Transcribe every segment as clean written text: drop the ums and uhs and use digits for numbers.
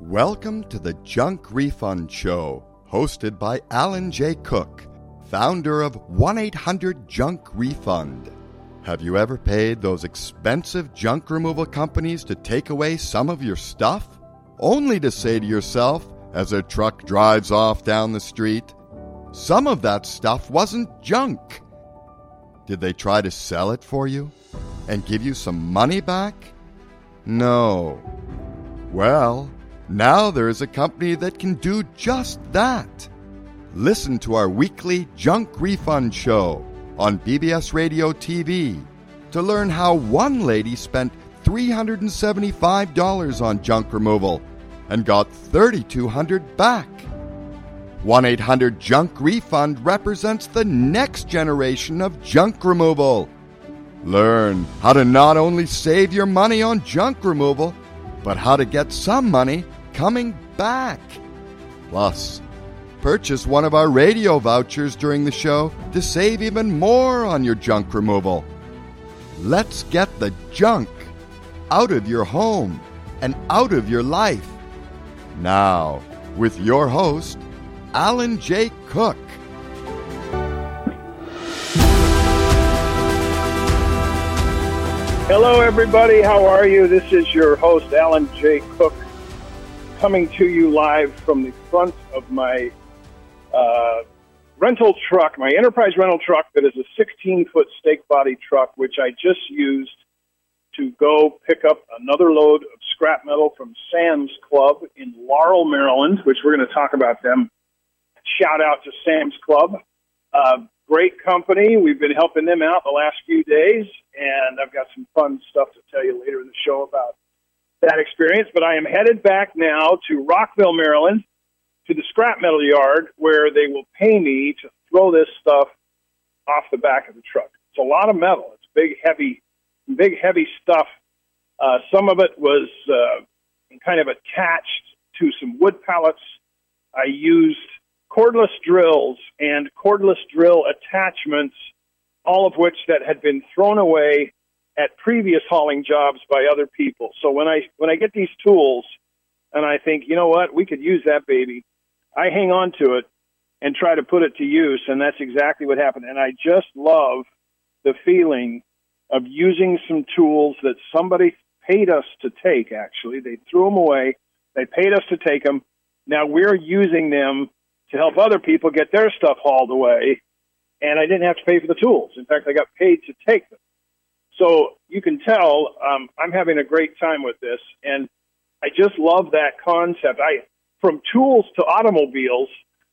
Welcome to the Junk Refund Show, hosted by Alan J. Cook, founder of 1-800-JUNK-REFUND. Have you ever paid those expensive junk removal companies to take away some of your stuff, only to say to yourself, as a truck drives off down the street, some of that stuff wasn't junk? Did they try to sell it for you and give you some money back? No. Well, now there is a company that can do just that. Listen to our weekly Junk Refund Show on BBS Radio TV to learn how one lady spent $375 on junk removal and got $3,200 back. 1-800-JUNK-REFUND represents the next generation of junk removal. Learn how to not only save your money on junk removal, but how to get some money coming back. Plus, purchase one of our radio vouchers during the show to save even more on your junk removal. Let's get the junk out of your home and out of your life. Now, with your host, Alan J. Cook. Hello, everybody. How are you? This is your host, Alan J. Cook, coming to you live from the front of my rental truck, my Enterprise rental truck that is a 16-foot stake body truck, which I just used to go pick up another load of scrap metal from Sam's Club in Laurel, Maryland, which we're going to talk about them. Shout out to Sam's Club. Great company. We've been helping them out the last few days, and I've got some fun stuff to tell you later in the show about that experience. But I am headed back now to Rockville, Maryland, to the scrap metal yard, where they will pay me to throw this stuff off the back of the truck. It's a lot of metal. It's big, heavy stuff. Some of it was kind of attached to some wood pallets. I used cordless drills and cordless drill attachments, all of which that had been thrown away at previous hauling jobs by other people. So when I get these tools and I think, you know what, we could use that baby, I hang on to it and try to put it to use, and that's exactly what happened. And I just love the feeling of using some tools that somebody paid us to take, actually. They threw them away. They paid us to take them. Now we're using them to help other people get their stuff hauled away, and I didn't have to pay for the tools. In fact, I got paid to take them. So you can tell I'm having a great time with this, and I just love that concept. From tools to automobiles,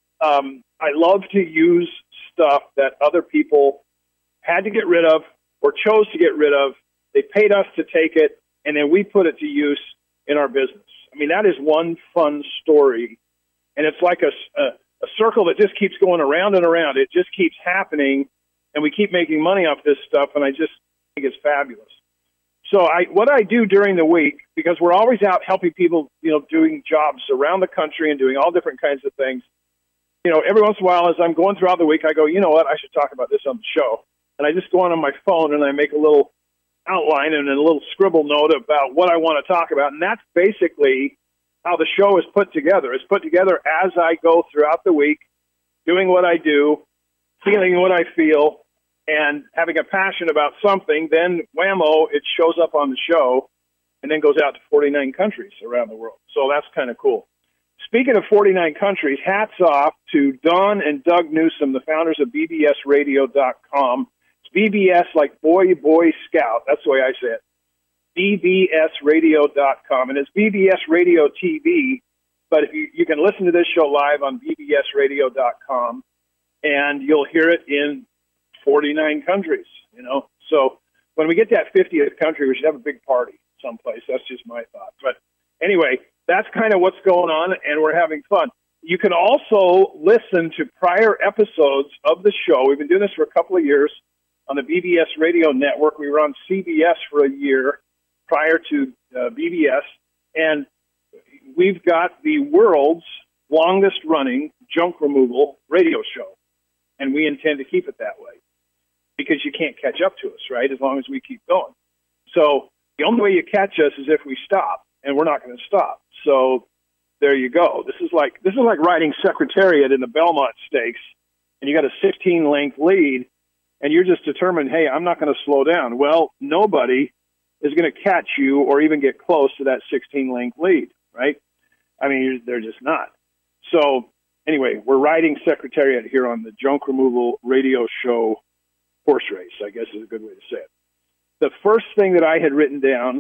I love to use stuff that other people had to get rid of or chose to get rid of. They paid us to take it, and then we put it to use in our business. I mean, that is one fun story, and it's like a circle that just keeps going around and around. It just keeps happening, and we keep making money off this stuff, and I just think it's fabulous. So what I do during the week, because we're always out helping people, doing jobs around the country and doing all different kinds of things, every once in a while as I'm going throughout the week, I go, you know what, I should talk about this on the show. And I just go on my phone and I make a little outline and a little scribble note about what I want to talk about. And that's basically how the show is put together. It's put together as I go throughout the week, doing what I do, feeling what I feel, and having a passion about something. Then, whammo, it shows up on the show and then goes out to 49 countries around the world. So that's kind of cool. Speaking of 49 countries, hats off to Don and Doug Newsom, the founders of BBSradio.com. It's BBS like Boy Scout. That's the way I say it. BBSradio.com. And it's BBS Radio TV, but if you can listen to this show live on BBSradio.com, and you'll hear it in 49 countries, So when we get to that 50th country, we should have a big party someplace. That's just my thought. But anyway, that's kind of what's going on, and we're having fun. You can also listen to prior episodes of the show. We've been doing this for a couple of years on the BBS Radio Network. We were on CBS for a year prior to BBS, and we've got the world's longest-running junk removal radio show, and we intend to keep it that way because you can't catch up to us, right, as long as we keep going. So the only way you catch us is if we stop, and we're not going to stop. So there you go. This is like riding Secretariat in the Belmont Stakes, and you got a 16-length lead, and you're just determined, hey, I'm not going to slow down. Well, nobody is going to catch you or even get close to that 16-length lead, right? I mean, they're just not. So anyway, we're riding Secretariat here on the Junk Removal Radio Show horse race, I guess is a good way to say it. The first thing that I had written down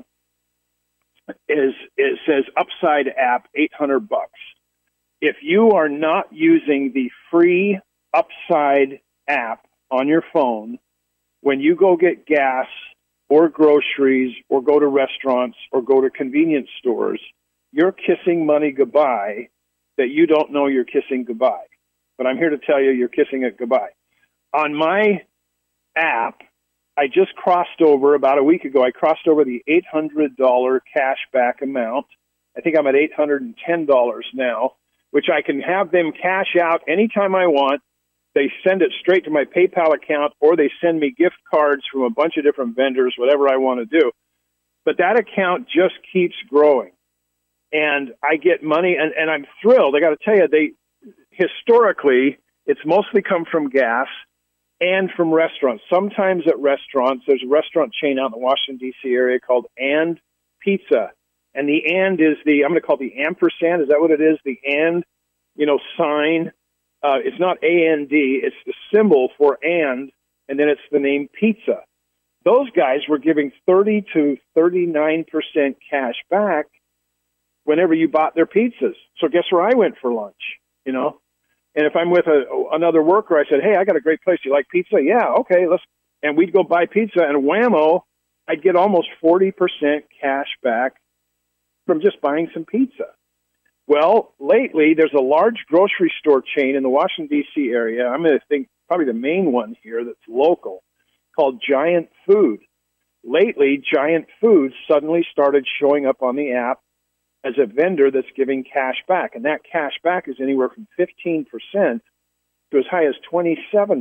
is it says Upside app, $800. If you are not using the free Upside app on your phone, when you go get gas or groceries or go to restaurants or go to convenience stores, you're kissing money goodbye that you don't know you're kissing goodbye. But I'm here to tell you, you're kissing it goodbye. On my app, I just crossed over about a week ago. I crossed over the $800 cash back amount. I think I'm at $810 now, which I can have them cash out anytime I want. They send it straight to my PayPal account, or they send me gift cards from a bunch of different vendors, whatever I want to do. But that account just keeps growing. And I get money, and I'm thrilled. I got to tell you, historically, it's mostly come from gas and from restaurants. Sometimes at restaurants, there's a restaurant chain out in the Washington, D.C. area called And Pizza. And the and is I'm going to call it the ampersand. Is that what it is? The and, sign. It's not A-N-D. It's the symbol for and then it's the name pizza. Those guys were giving 30 to 39% cash back whenever you bought their pizzas. So guess where I went for lunch, And if I'm with another worker, I said, hey, I got a great place. You like pizza? Yeah, okay, and we'd go buy pizza, and whammo, I'd get almost 40% cash back from just buying some pizza. Well, lately, there's a large grocery store chain in the Washington, D.C. area. I'm going to think probably the main one here that's local, called Giant Food. Lately, Giant Food suddenly started showing up on the app as a vendor that's giving cash back. And that cash back is anywhere from 15% to as high as 27%.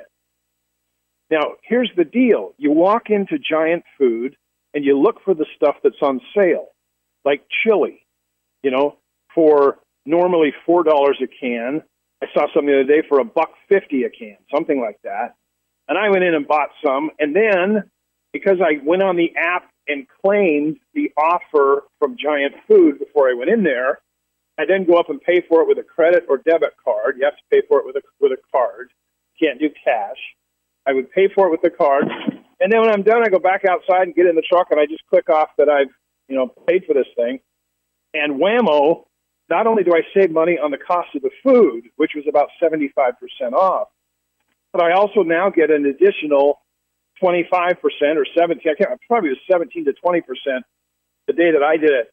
Now, here's the deal. You walk into Giant Food and you look for the stuff that's on sale, like chili, for normally $4 a can. I saw something the other day for $1.50 a can, something like that. And I went in and bought some. And then, because I went on the app and claimed the offer from Giant Food before I went in there, I then go up and pay for it with a credit or debit card. You have to pay for it with a card. You can't do cash. I would pay for it with the card. And then when I'm done, I go back outside and get in the truck, and I just click off that I've paid for this thing. And whammo, not only do I save money on the cost of the food, which was about 75% off, but I also now get an additional 25% or 17, probably was 17 to 20% the day that I did it,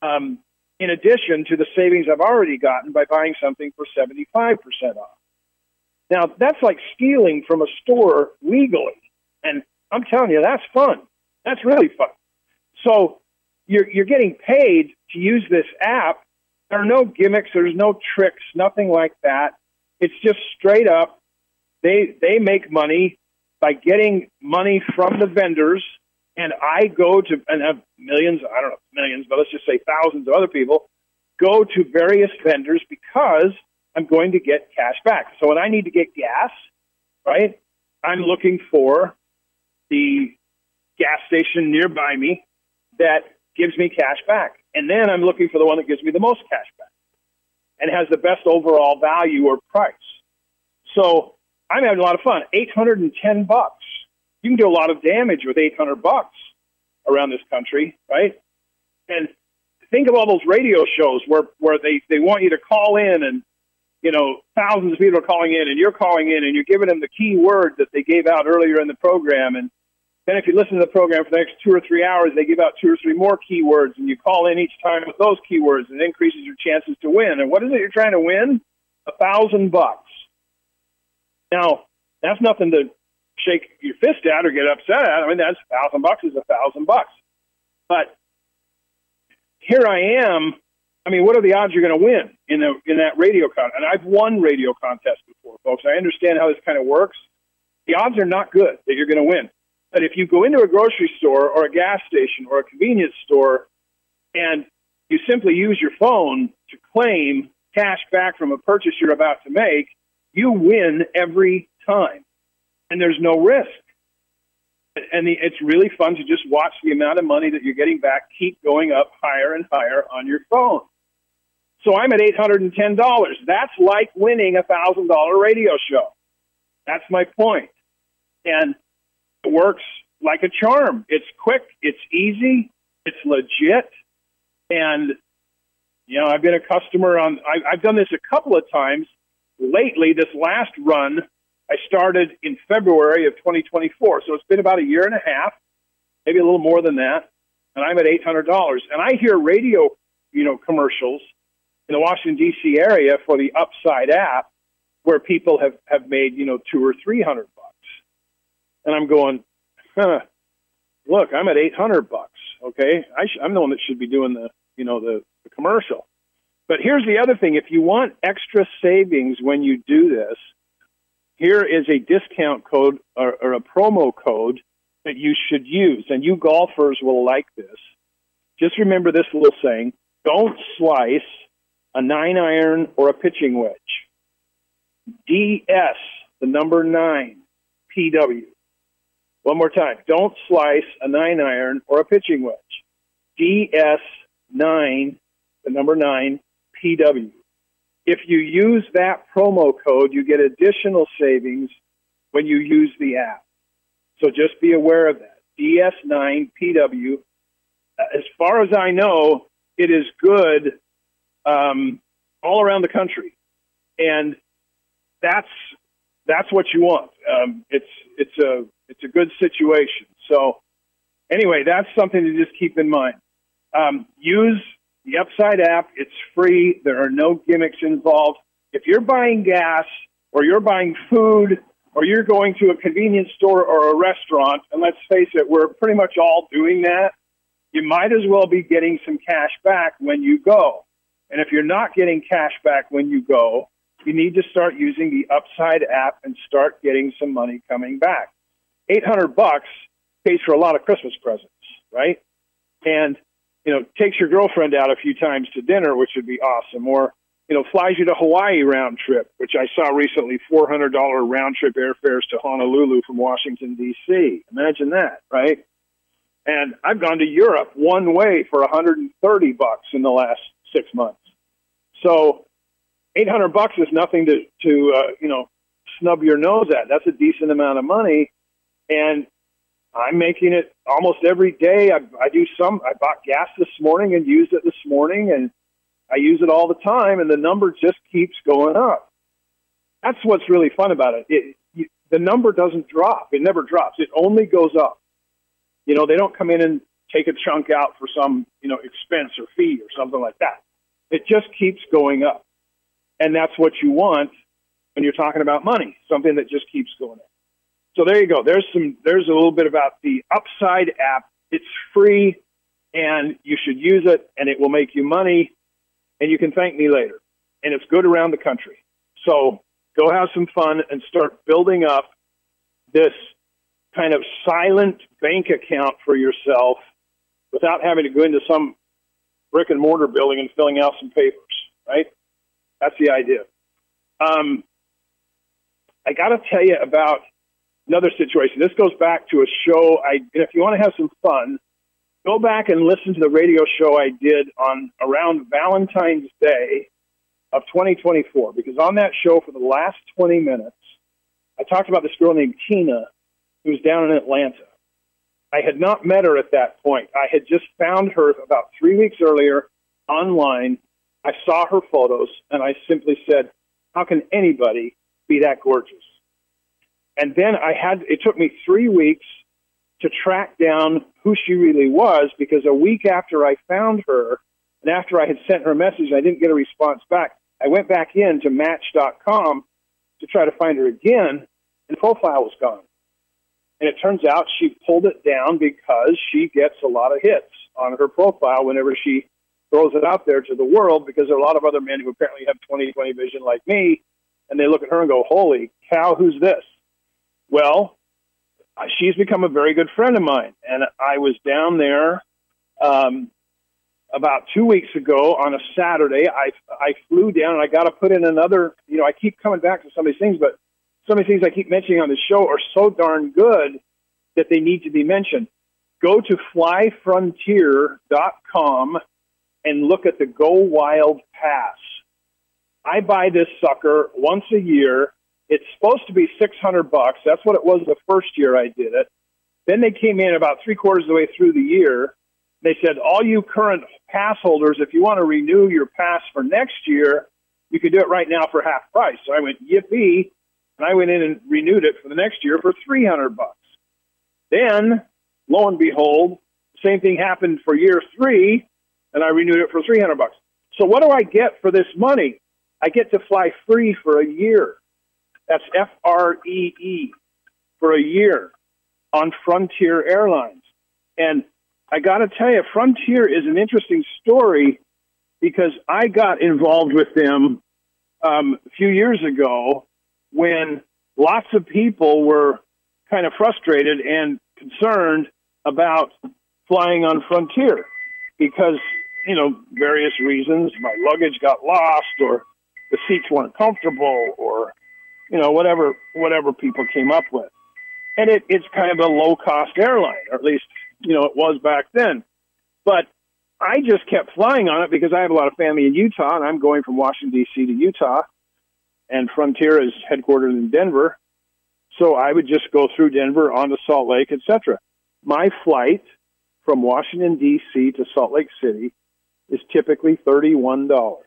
in addition to the savings I've already gotten by buying something for 75% off. Now, that's like stealing from a store legally, and I'm telling you, that's fun. That's really fun. So you're getting paid to use this app. There are no gimmicks. There's no tricks, nothing like that. It's just straight up. They make money by getting money from the vendors, and I go to, and have millions, I don't know, millions, but let's just say thousands of other people, go to various vendors because I'm going to get cash back. So when I need to get gas, right, I'm looking for the gas station nearby me that gives me cash back. And then I'm looking for the one that gives me the most cash back and has the best overall value or price. So I'm having a lot of fun. $810. You can do a lot of damage with $800 around this country, right? And think of all those radio shows where they want you to call in, and thousands of people are calling in, and you're calling in, and you're giving them the key word that they gave out earlier in the program. And then if you listen to the program for the next 2 or 3 hours, they give out 2 or 3 more keywords, and you call in each time with those keywords, and it increases your chances to win. And what is it you're trying to win? $1,000. Now, that's nothing to shake your fist at or get upset at. I mean, that's $1,000 is $1,000. But here I am. I mean, what are the odds you're going to win in that radio contest? And I've won radio contests before, folks. I understand how this kind of works. The odds are not good that you're going to win. But if you go into a grocery store or a gas station or a convenience store and you simply use your phone to claim cash back from a purchase you're about to make, you win every time. And there's no risk. And it's really fun to just watch the amount of money that you're getting back keep going up higher and higher on your phone. So I'm at $810. That's like winning a $1,000 radio show. That's my point. And it works like a charm. It's quick. It's easy. It's legit. And, I've been a customer I've done this a couple of times lately. This last run, I started in February of 2024. So it's been about a year and a half, maybe a little more than that. And I'm at $800. And I hear radio, commercials in the Washington, D.C. area for the Upside app where people have made, $200 or $300. And I'm going, look, I'm at $800. Okay. I'm the one that should be doing the commercial. But here's the other thing. If you want extra savings when you do this, here is a discount code or a promo code that you should use. And you golfers will like this. Just remember this little saying: don't slice a 9-iron or a pitching wedge. DS, the number 9, PW. One more time. Don't slice a 9-iron or a pitching wedge. DS9, the number 9, PW. If you use that promo code, you get additional savings when you use the app. So just be aware of that. DS9PW. As far as I know, it is good all around the country, and that's what you want. It's a good situation. So anyway, that's something to just keep in mind. Use the Upside app. It's free. There are no gimmicks involved. If you're buying gas or you're buying food or you're going to a convenience store or a restaurant, and let's face it, we're pretty much all doing that, you might as well be getting some cash back when you go. And if you're not getting cash back when you go, you need to start using the Upside app and start getting some money coming back. $800 pays for a lot of Christmas presents, right? And, takes your girlfriend out a few times to dinner, which would be awesome. Or, flies you to Hawaii round trip, which I saw recently, $400 round trip airfares to Honolulu from Washington, D.C. Imagine that, right? And I've gone to Europe one way for $130 in the last 6 months. So $800 is nothing to snub your nose at. That's a decent amount of money. And I'm making it almost every day. I bought gas this morning and used it this morning, and I use it all the time, and the number just keeps going up. That's what's really fun about it. The number doesn't drop. It never drops. It only goes up. They don't come in and take a chunk out for some, expense or fee or something like that. It just keeps going up. And that's what you want when you're talking about money, something that just keeps going up. So there you go. There's a little bit about the Upside app. It's free, and you should use it, and it will make you money, and you can thank me later. And it's good around the country. So go have some fun and start building up this kind of silent bank account for yourself without having to go into some brick and mortar building and filling out some papers, right? That's the idea. I got to tell you about another situation. This goes back to a show if you want to have some fun, go back and listen to the radio show I did on around Valentine's Day of 2024, because on that show for the last 20 minutes, I talked about this girl named Tina who was down in Atlanta. I had not met her at that point. I had just found her about 3 weeks earlier online. I saw her photos, and I simply said, how can anybody be that gorgeous? And then it took me 3 weeks to track down who she really was, because a week after I found her, and after I had sent her a message, I didn't get a response back. I went back in to Match.com to try to find her again, and the profile was gone. And it turns out she pulled it down because she gets a lot of hits on her profile whenever she throws it out there to the world, because there are a lot of other men who apparently have 20/20 vision like me, and they look at her and go, holy cow, who's this? Well, she's become a very good friend of mine, and I was down there about 2 weeks ago on a Saturday, I flew down, and I got to put in another, I keep coming back to some of these things, but some of the things I keep mentioning on the show are so darn good that they need to be mentioned. Go to flyfrontier.com and look at the Go Wild Pass. I buy this sucker once a year. It's supposed to be $600. That's what it was the first year I did it. Then they came in about 3/4 of the way through the year. They said, all you current pass holders, if you want to renew your pass for next year, you can do it right now for half price. So I went, yippee, and I went in and renewed it for the next year for $300. Then, lo and behold, same thing happened for year 3, and I renewed it for $300. So what do I get for this money? I get to fly free for a year. That's FREE, for a year on Frontier Airlines. And I got to tell you, Frontier is an interesting story because I got involved with them a few years ago when lots of people were kind of frustrated and concerned about flying on Frontier because, various reasons. My luggage got lost, or the seats weren't comfortable, or, whatever people came up with. And it's kind of a low-cost airline, or at least, it was back then. But I just kept flying on it because I have a lot of family in Utah, and I'm going from Washington, D.C. to Utah, and Frontier is headquartered in Denver. So I would just go through Denver onto Salt Lake, etc. My flight from Washington, D.C. to Salt Lake City is typically $31.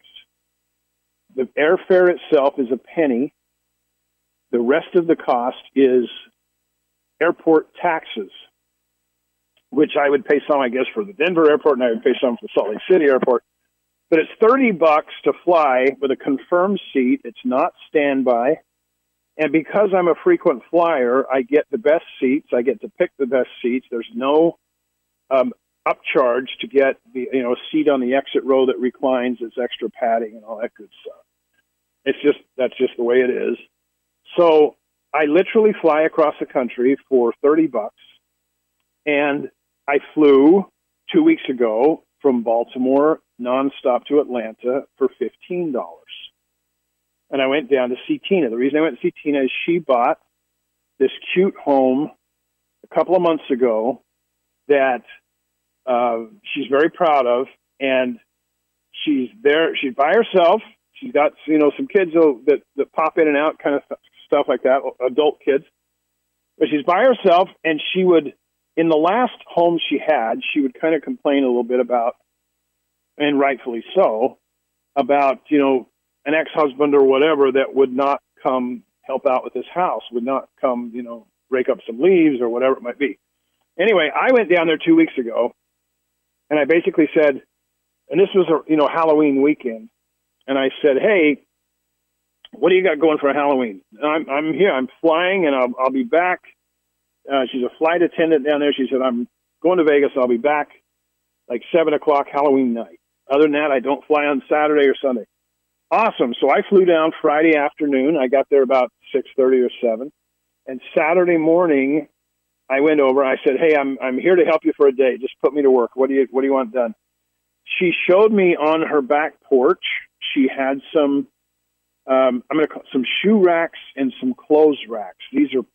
The airfare itself is a penny. The rest of the cost is airport taxes, which I would pay some, I guess, for the Denver airport, and I would pay some for the Salt Lake City airport. But it's $30 to fly with a confirmed seat. It's not standby. And because I'm a frequent flyer, I get the best seats. I get to pick the best seats. There's no upcharge to get the a seat on the exit row that reclines. It's extra padding and all that good stuff. That's just the way it is. So I literally fly across the country for $30, and I flew 2 weeks ago from Baltimore nonstop to Atlanta for $15. And I went down to see Tina. The reason I went to see Tina is she bought this cute home a couple of months ago that she's very proud of, and she's there. She's by herself. She's got some kids that pop in and out, kind of stuff like that, adult kids. But she's by herself, and she would, in the last home she had, she would kind of complain a little bit about, and rightfully so, about an ex-husband or whatever that would not come help out with this house, would not come, rake up some leaves or whatever it might be. Anyway, I went down there 2 weeks ago, and I basically said, and this was Halloween weekend, and I said, hey, what do you got going for Halloween? I'm here. I'm flying, and I'll be back. She's a flight attendant down there. She said, I'm going to Vegas. I'll be back like 7 o'clock Halloween night. Other than that, I don't fly on Saturday or Sunday. Awesome. So I flew down Friday afternoon. I got there about 6:30 or 7. And Saturday morning, I went over. I said, hey, I'm here to help you for a day. Just put me to work. What do you want done? She showed me on her back porch. She had some some shoe racks and some clothes racks. These are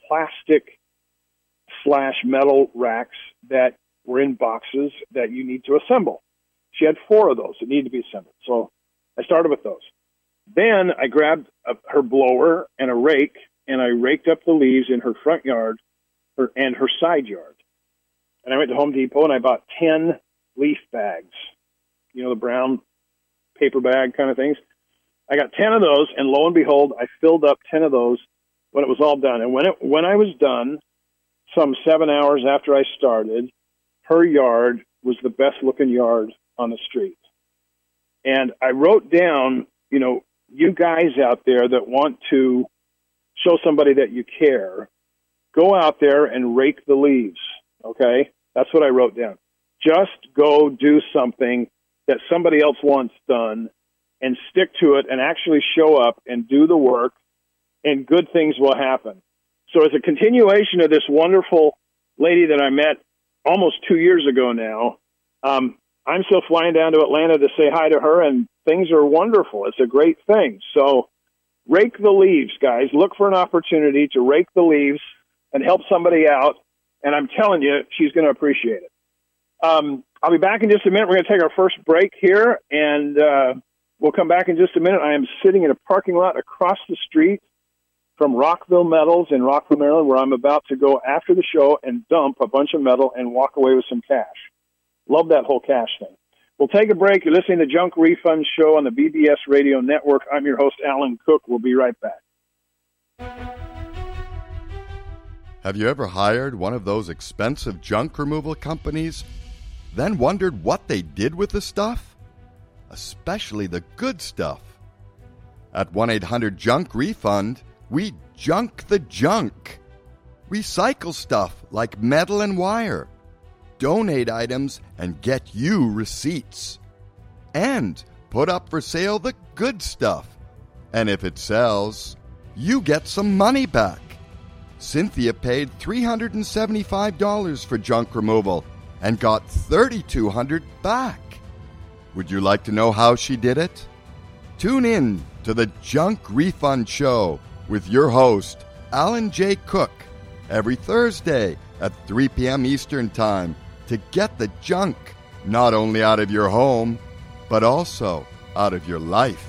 plastic/metal racks that were in boxes that you need to assemble. She had 4 of those that needed to be assembled. So I started with those. Then I grabbed her blower and a rake, and I raked up the leaves in her front yard and her side yard. And I went to Home Depot, and I bought 10 leaf bags, the brown paper bag kind of things. I got 10 of those, and lo and behold, I filled up 10 of those when it was all done. And when I was done, some 7 hours after I started, her yard was the best-looking yard on the street. And I wrote down, you guys out there that want to show somebody that you care, go out there and rake the leaves, okay? That's what I wrote down. Just go do something that somebody else wants done and stick to it and actually show up and do the work, and good things will happen. So as a continuation of this wonderful lady that I met almost 2 years ago now, I'm still flying down to Atlanta to say hi to her, and things are wonderful. It's a great thing. So rake the leaves, guys. Look for an opportunity to rake the leaves and help somebody out, and I'm telling you, she's going to appreciate it. I'll be back in just a minute. We're going to take our first break here, and we'll come back in just a minute. I am sitting in a parking lot across the street from Rockville Metals in Rockville, Maryland, where I'm about to go after the show and dump a bunch of metal and walk away with some cash. Love that whole cash thing. We'll take a break. You're listening to Junk Refund Show on the BBS Radio Network. I'm your host, Alan Cook. We'll be right back. Have you ever hired one of those expensive junk removal companies, then wondered what they did with the stuff? Especially the good stuff. At 1-800-JUNK-REFUND, we junk the junk. Recycle stuff like metal and wire. Donate items and get you receipts. And put up for sale the good stuff. And if it sells, you get some money back. Cynthia paid $375 for junk removal and got $3,200 back. Would you like to know how she did it? Tune in to the Junk Refund Show with your host, Alan J. Cook, every Thursday at 3 p.m. Eastern Time to get the junk not only out of your home, but also out of your life.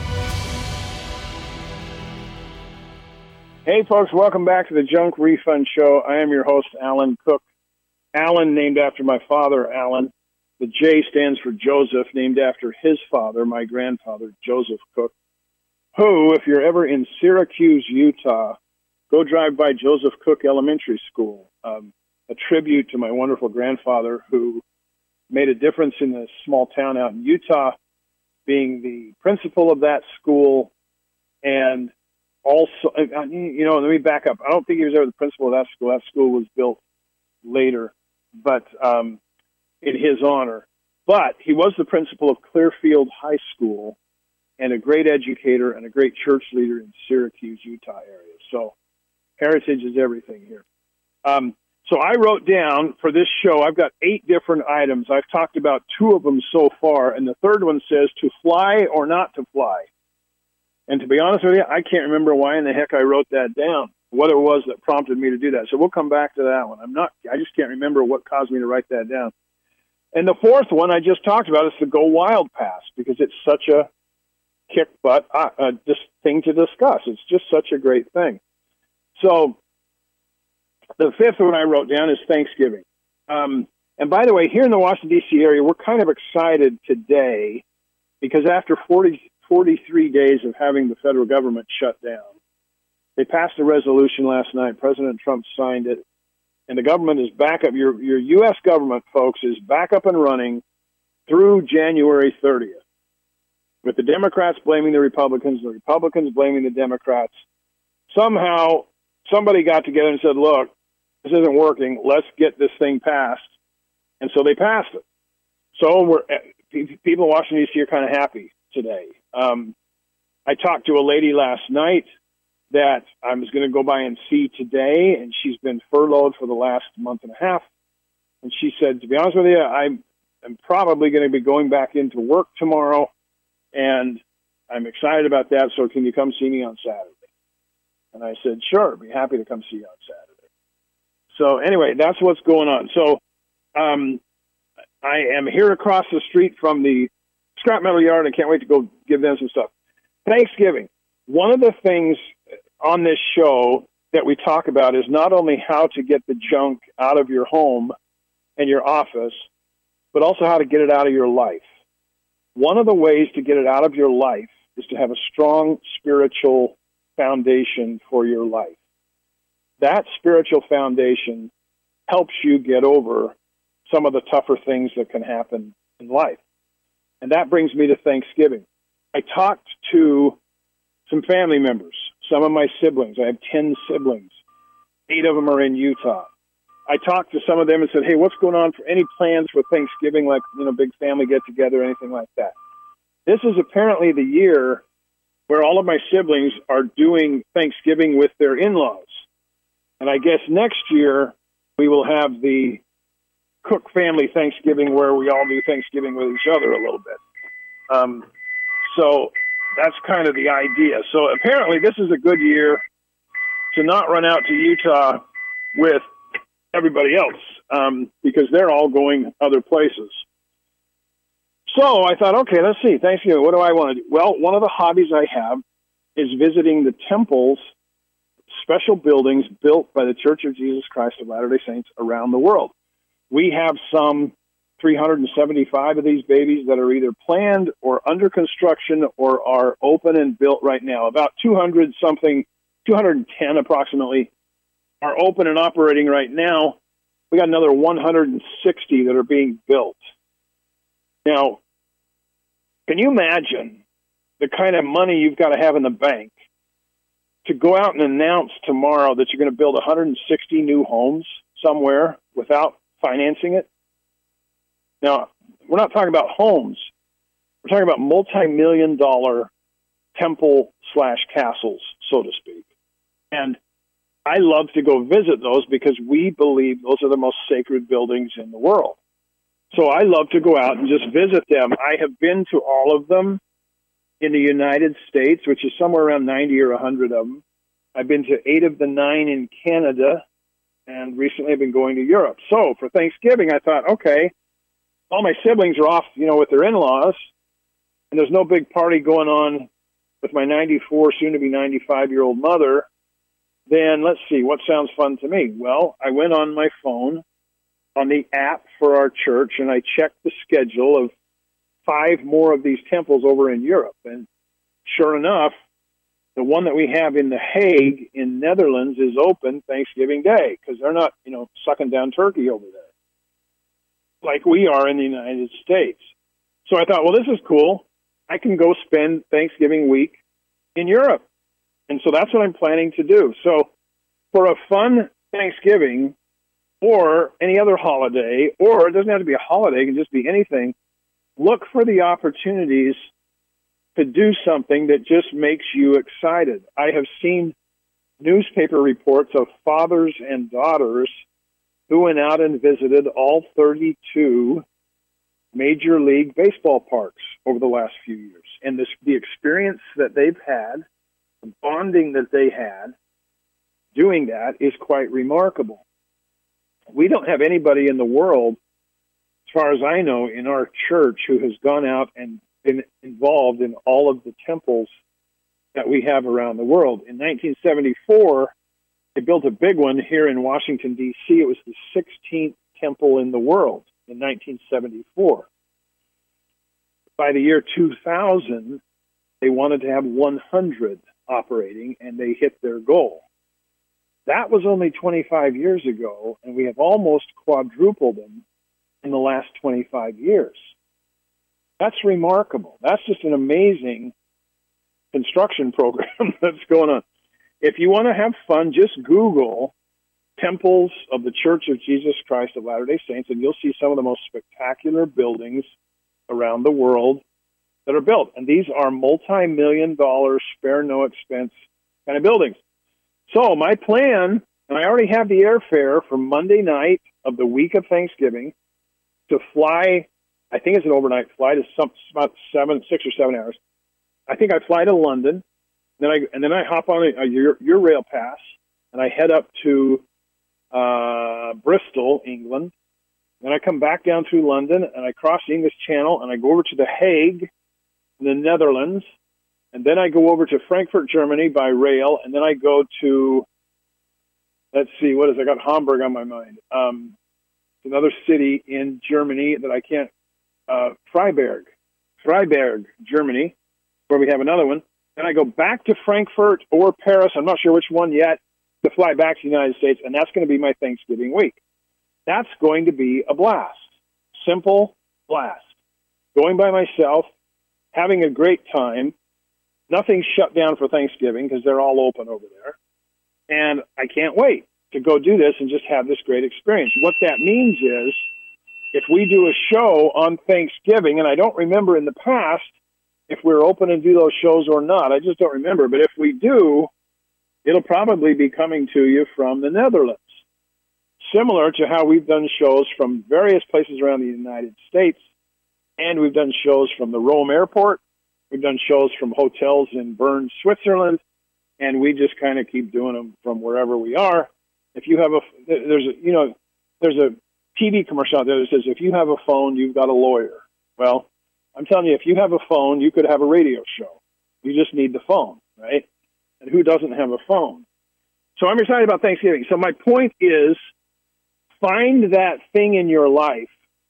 Hey, folks, welcome back to the Junk Refund Show. I am your host, Alan Cook. Alan, named after my father, Alan. The J stands for Joseph, named after his father, my grandfather, Joseph Cook, who, if you're ever in Syracuse, Utah, go drive by Joseph Cook Elementary School, a tribute to my wonderful grandfather who made a difference in a small town out in Utah, being the principal of that school. And also, let me back up. I don't think he was ever the principal of that school. That school was built later, but in his honor. But he was the principal of Clearfield High School and a great educator and a great church leader in Syracuse, Utah area. So heritage is everything here. So I wrote down for this show, I've got 8 different items. I've talked about 2 of them so far, and the third one says to fly or not to fly. And to be honest with you, I can't remember why in the heck I wrote that down, what it was that prompted me to do that. So we'll come back to that one. I just can't remember what caused me to write that down. And the fourth one I just talked about is the Go Wild Pass, because it's such a kick butt just thing to discuss. It's just such a great thing. So the fifth one I wrote down is Thanksgiving. And by the way, here in the Washington, D.C. area, we're kind of excited today because after 43 days of having the federal government shut down, they passed a resolution last night. President Trump signed it. And the government is back up. Your U.S. government, folks, is back up and running through January 30th. With the Democrats blaming the Republicans blaming the Democrats. Somehow, somebody got together and said, look, this isn't working. Let's get this thing passed. And so they passed it. So people in Washington, D.C. are kind of happy today. I talked to a lady last night that I was going to go by and see today, and she's been furloughed for the last month and a half. And she said, to be honest with you, I'm probably going to be going back into work tomorrow, and I'm excited about that, so can you come see me on Saturday? And I said, sure, be happy to come see you on Saturday. So anyway, that's what's going on. So I am here across the street from the scrap metal yard. I can't wait to go give them some stuff. Thanksgiving. One of the things on this show that we talk about is not only how to get the junk out of your home and your office, but also how to get it out of your life. One of the ways to get it out of your life is to have a strong spiritual foundation for your life. That spiritual foundation helps you get over some of the tougher things that can happen in life. And that brings me to Thanksgiving. I talked to some family members, some of my siblings. I have 10 siblings. 8 of them are in Utah. I talked to some of them and said, hey, what's going on for any plans for Thanksgiving, like, big family get-together, anything like that? This is apparently the year where all of my siblings are doing Thanksgiving with their in-laws. And I guess next year we will have the Cook family Thanksgiving where we all do Thanksgiving with each other a little bit. So that's kind of the idea. So apparently this is a good year to not run out to Utah with everybody else because they're all going other places. So I thought, okay, let's see, Thanksgiving, what do I want to do? Well, one of the hobbies I have is visiting the temples, special buildings built by the Church of Jesus Christ of Latter-day Saints around the world. We have some 375 of these babies that are either planned or under construction or are open and built right now. About 210 approximately, are open and operating right now. We got another 160 that are being built. Now, can you imagine the kind of money you've got to have in the bank to go out and announce tomorrow that you're going to build 160 new homes somewhere without financing it? Now, we're not talking about homes. We're talking about multi-million-dollar temple/castles, so to speak. And I love to go visit those because we believe those are the most sacred buildings in the world. So I love to go out and just visit them. I have been to all of them in the United States, which is somewhere around 90 or 100 of them. I've been to 8 of the 9 in Canada, and recently I've been going to Europe. So for Thanksgiving, I thought, okay, all my siblings are off, with their in-laws, and there's no big party going on with my 94, soon-to-be 95-year-old mother. Then let's see, what sounds fun to me? Well, I went on my phone, on the app for our church, and I checked the schedule of 5 more of these temples over in Europe. And sure enough, the one that we have in The Hague in Netherlands is open Thanksgiving Day because they're not, sucking down turkey over there like we are in the United States. So I thought, well, this is cool. I can go spend Thanksgiving week in Europe. And so that's what I'm planning to do. So for a fun Thanksgiving or any other holiday, or it doesn't have to be a holiday, it can just be anything, look for the opportunities to do something that just makes you excited. I have seen newspaper reports of fathers and daughters who went out and visited all 32 Major League Baseball parks over the last few years. And the experience that they've had, the bonding that they had doing that is quite remarkable. We don't have anybody in the world, as far as I know, in our church who has gone out and been involved in all of the temples that we have around the world. In 1974, they built a big one here in Washington, D.C. It was the 16th temple in the world in 1974. By the year 2000, they wanted to have 100 operating, and they hit their goal. That was only 25 years ago, and we have almost quadrupled them in the last 25 years. That's remarkable. That's just an amazing construction program that's going on. If you want to have fun, just Google temples of the Church of Jesus Christ of Latter-day Saints, and you'll see some of the most spectacular buildings around the world that are built. And these are multi-million-dollar, spare no expense kind of buildings. So my plan, and I already have the airfare for Monday night of the week of Thanksgiving to fly, I think it's an overnight flight, it's about 6 or 7 hours. I think I fly to London, and then I hop on your rail pass, and I head up to Bristol, England. Then I come back down through London, and I cross the English Channel, and I go over to The Hague in the Netherlands, and then I go over to Frankfurt, Germany by rail, and then I go to, let's see, what is it? I got Hamburg on my mind. Another city in Germany that I can't, Freiberg, Germany, where we have another one. Then I go back to Frankfurt or Paris, I'm not sure which one yet, to fly back to the United States, and that's going to be my Thanksgiving week. That's going to be a blast. Simple blast. Going by myself, having a great time. Nothing's shut down for Thanksgiving because they're all open over there. And I can't wait to go do this and just have this great experience. What that means is if we do a show on Thanksgiving, and I don't remember in the past if we're open and do those shows or not. I just don't remember. But if we do, it'll probably be coming to you from the Netherlands. similar to how we've done shows from various places around the United States, and we've done shows from the Rome airport. We've done shows from hotels in Bern, Switzerland, and we just kind of keep doing them from wherever we are. If you have there's a TV commercial out there that says, if you have a phone, you've got a lawyer. Well, I'm telling you, if you have a phone, you could have a radio show. You just need the phone, right? And who doesn't have a phone? So I'm excited about Thanksgiving. So my point is, find that thing in your life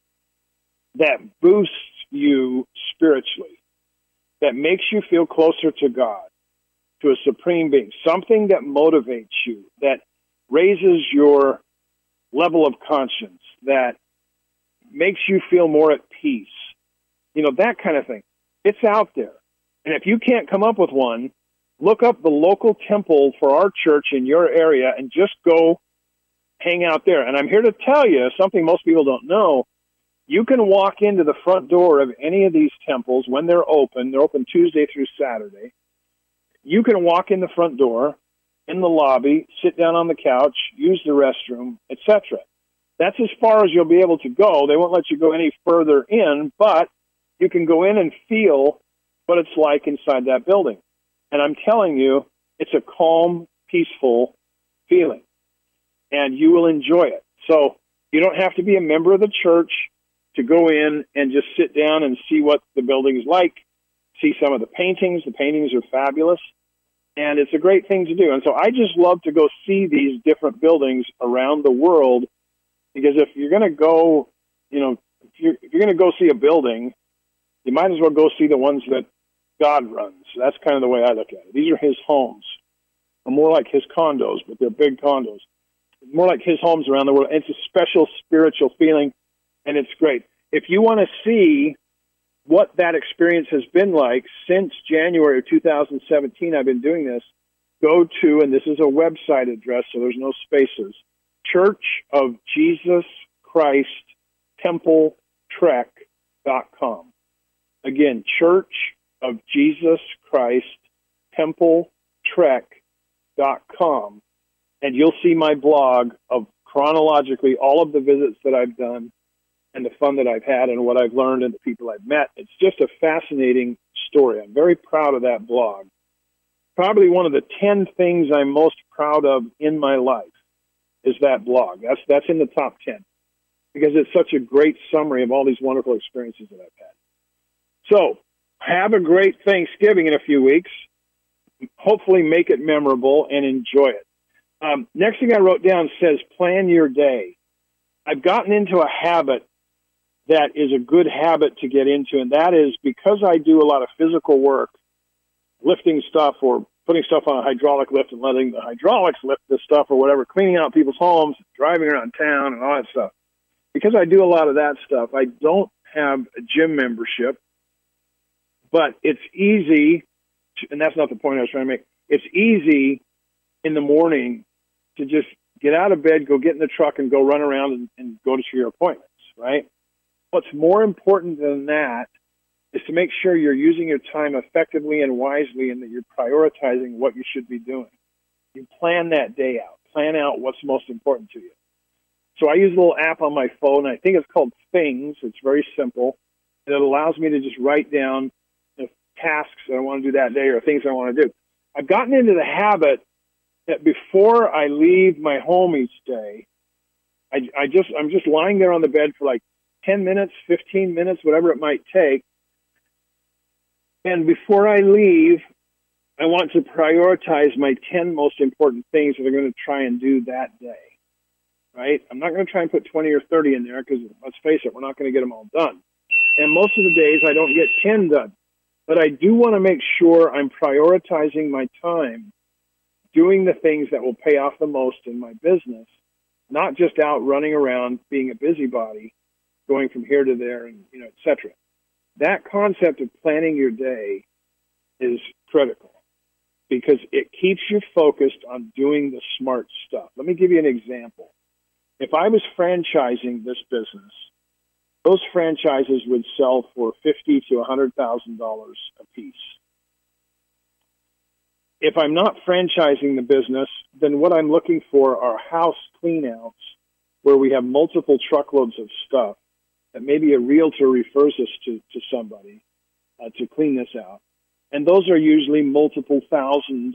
that boosts you spiritually, that makes you feel closer to God, to a supreme being, something that motivates you, that raises your level of conscience, that makes you feel more at peace. That kind of thing. It's out there. And if you can't come up with one, look up the local temple for our church in your area and just go hang out there. And I'm here to tell you something most people don't know. You can walk into the front door of any of these temples when they're open. They're open Tuesday through Saturday. You can walk in the front door, in the lobby, sit down on the couch, use the restroom, etc. That's as far as you'll be able to go. They won't let you go any further in, but you can go in and feel what it's like inside that building. And I'm telling you, it's a calm, peaceful feeling, and you will enjoy it. So you don't have to be a member of the church to go in and just sit down and see what the building is like, see some of the paintings. The paintings are fabulous, and it's a great thing to do. And so I just love to go see these different buildings around the world, because if you're going to go, if you're going to go see a building, you might as well go see the ones that God runs. That's kind of the way I look at it. These are his homes. They're more like his condos, but they're big condos. More like his homes around the world. It's a special spiritual feeling, and it's great. If you want to see what that experience has been like since January of 2017, I've been doing this, go to, and this is a website address, so there's no spaces, Church of Jesus Christ TempleTrek.com. Again, Church of Jesus Christ TempleTrek.com, and you'll see my blog of chronologically all of the visits that I've done and the fun that I've had and what I've learned and the people I've met. It's just a fascinating story. I'm very proud of that blog. Probably one of the 10 things I'm most proud of in my life is that blog. That's in the top 10, because it's such a great summary of all these wonderful experiences that I've had. So have a great Thanksgiving in a few weeks. Hopefully make it memorable and enjoy it. Next thing I wrote down says, plan your day. I've gotten into a habit that is a good habit to get into, and that is because I do a lot of physical work, lifting stuff or putting stuff on a hydraulic lift and letting the hydraulics lift the stuff or whatever, cleaning out people's homes, driving around town and all that stuff. Because I do a lot of that stuff, I don't have a gym membership, but it's easy, and that's not the point I was trying to make, it's easy in the morning to just get out of bed, go get in the truck, and go run around and go to your appointments, right? What's more important than that is to make sure you're using your time effectively and wisely, and that you're prioritizing what you should be doing. You plan that day out. Plan out what's most important to you. So I use a little app on my phone. I think it's called Things. It's very simple. And it allows me to just write down tasks that I want to do that day or things I want to do. I've gotten into the habit that before I leave my home each day, I'm just lying there on the bed for like 10 minutes, 15 minutes, whatever it might take. And before I leave, I want to prioritize my 10 most important things that I'm going to try and do that day, right? I'm not going to try and put 20 or 30 in there because, let's face it, we're not going to get them all done. And most of the days I don't get 10 done. But I do want to make sure I'm prioritizing my time doing the things that will pay off the most in my business, not just out running around being a busybody, going from here to there, and et cetera. That concept of planning your day is critical because it keeps you focused on doing the smart stuff. Let me give you an example. If I was franchising this business, those franchises would sell for $50,000 to $100,000 a piece. If I'm not franchising the business, then what I'm looking for are house cleanouts where we have multiple truckloads of stuff that maybe a realtor refers us to somebody to clean this out. And those are usually multiple $1,000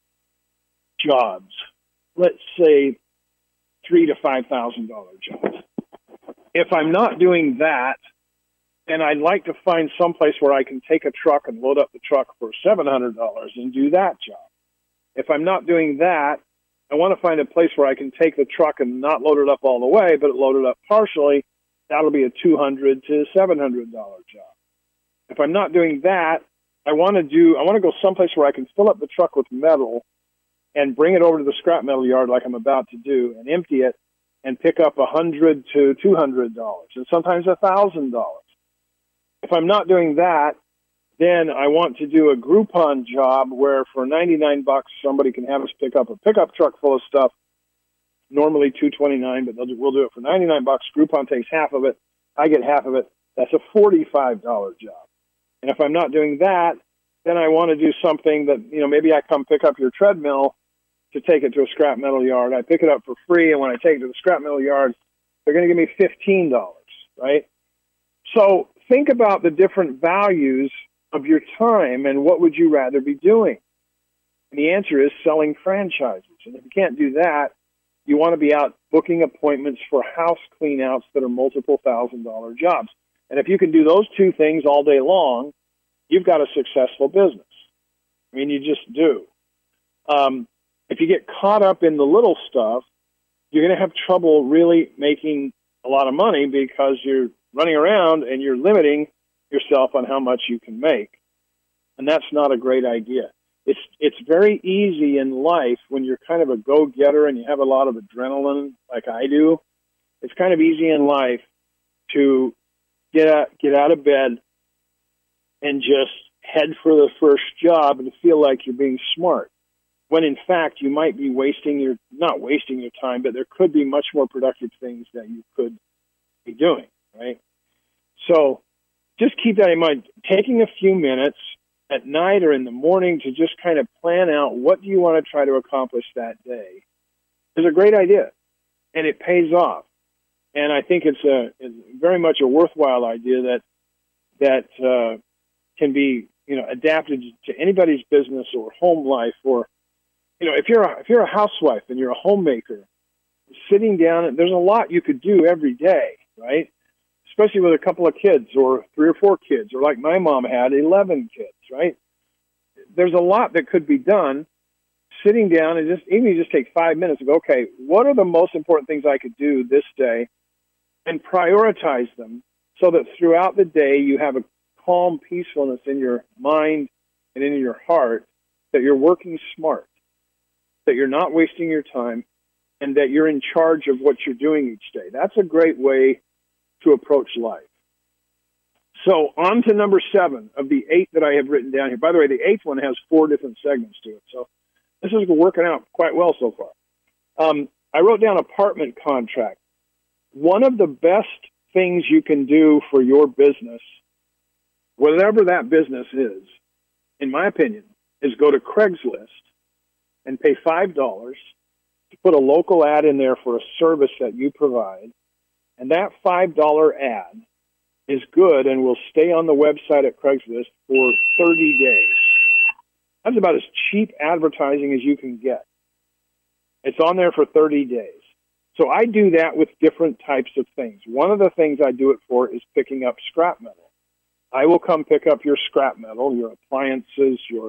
jobs. Let's say $3,000 to $5,000 jobs. If I'm not doing that, then I'd like to find someplace where I can take a truck and load up the truck for $700 and do that job. If I'm not doing that, I want to find a place where I can take the truck and not load it up all the way, but load it up partially. That'll be a $200 to $700 job. If I'm not doing that, I want to go someplace where I can fill up the truck with metal and bring it over to the scrap metal yard like I'm about to do and empty it and pick up $100 to $200 and sometimes $1,000. If I'm not doing that, then I want to do a Groupon job where for $99 somebody can have us pick up a pickup truck full of stuff, normally $229, but we'll do it for $99. Groupon takes half of it. I get half of it. That's a $45 job. And if I'm not doing that, then I want to do something that, maybe I come pick up your treadmill to take it to a scrap metal yard. I pick it up for free, and when I take it to the scrap metal yard, they're going to give me $15, right? So think about the different values of your time and what would you rather be doing? And the answer is selling franchises. And if you can't do that, you want to be out booking appointments for house cleanouts that are multiple $1,000 jobs. And if you can do those two things all day long, you've got a successful business. I mean, you just do. If you get caught up in the little stuff, you're going to have trouble really making a lot of money because you're running around and you're limiting yourself on how much you can make. And that's not a great idea. It's very easy in life when you're kind of a go-getter and you have a lot of adrenaline like I do. It's kind of easy in life to get out of bed and just head for the first job and feel like you're being smart. When in fact you might be not wasting your time, but there could be much more productive things that you could be doing, right? So just keep that in mind. Taking a few minutes at night or in the morning to just kind of plan out what do you want to try to accomplish that day is a great idea, and it pays off. And I think it's very much a worthwhile idea that can be adapted to anybody's business or home life. Or if you're a housewife and you're a homemaker, sitting down, there's a lot you could do every day, right? Especially with a couple of kids or 3 or 4 kids, or like my mom had 11 kids, right? There's a lot that could be done sitting down and just take 5 minutes and go, okay, what are the most important things I could do this day, and prioritize them so that throughout the day you have a calm peacefulness in your mind and in your heart, that you're working smart, that you're not wasting your time, and that you're in charge of what you're doing each day. That's a great way to approach life. So on to number 7 of the 8 that I have written down here. By the way, the 8th one has 4 different segments to it. So this is working out quite well so far. I wrote down apartment contract. One of the best things you can do for your business, whatever that business is, in my opinion, is go to Craigslist and pay $5 to put a local ad in there for a service that you provide. And that $5 ad is good and will stay on the website at Craigslist for 30 days. That's about as cheap advertising as you can get. It's on there for 30 days. So I do that with different types of things. One of the things I do it for is picking up scrap metal. I will come pick up your scrap metal, your appliances, your,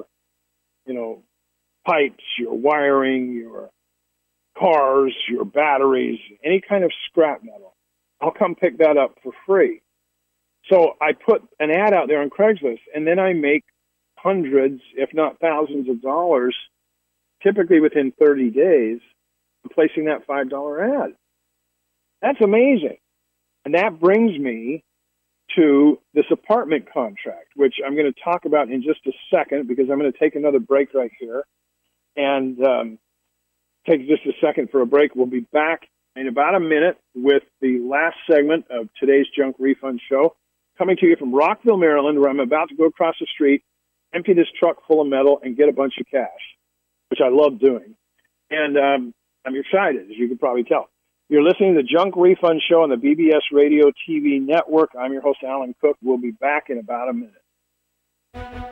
pipes, your wiring, your cars, your batteries, any kind of scrap metal. I'll come pick that up for free. So I put an ad out there on Craigslist, and then I make hundreds, if not thousands of dollars, typically within 30 days, placing that $5 ad. That's amazing. And that brings me to this apartment contract, which I'm going to talk about in just a second, because I'm going to take another break right here and take just a second for a break. We'll be back in about a minute with the last segment of today's Junk Refund Show, coming to you from Rockville, Maryland, where I'm about to go across the street, empty this truck full of metal, and get a bunch of cash, which I love doing. And I'm excited, as you can probably tell. You're listening to the Junk Refund Show on the BBS Radio TV Network. I'm your host, Alan Cook. We'll be back in about a minute.